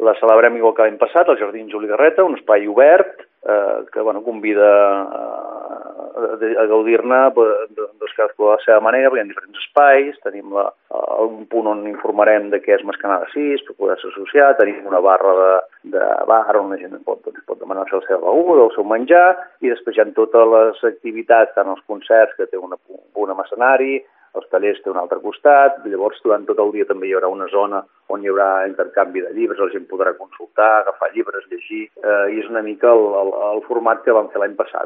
La celebrem igual que l'any passat, al Jardí Juli Garreta, un espai obert que convida a gaudir-ne cadascú a la seva manera, perquè hi ha diferents espais, tenim un punt on informarem de què és Mascanada 6 per poder-se associar, tenim una barra de bar on la gent pot demanar-se la seva beguda, el seu menjar, i després hi ha totes les activitats, tant els concerts, que té un amb escenari, els tallers té un altre costat, llavors durant tot el dia també hi haurà una zona on hi haurà intercanvi de llibres, la gent podrà consultar, agafar llibres, llegir, i és una mica el format que vam fer l'any passat.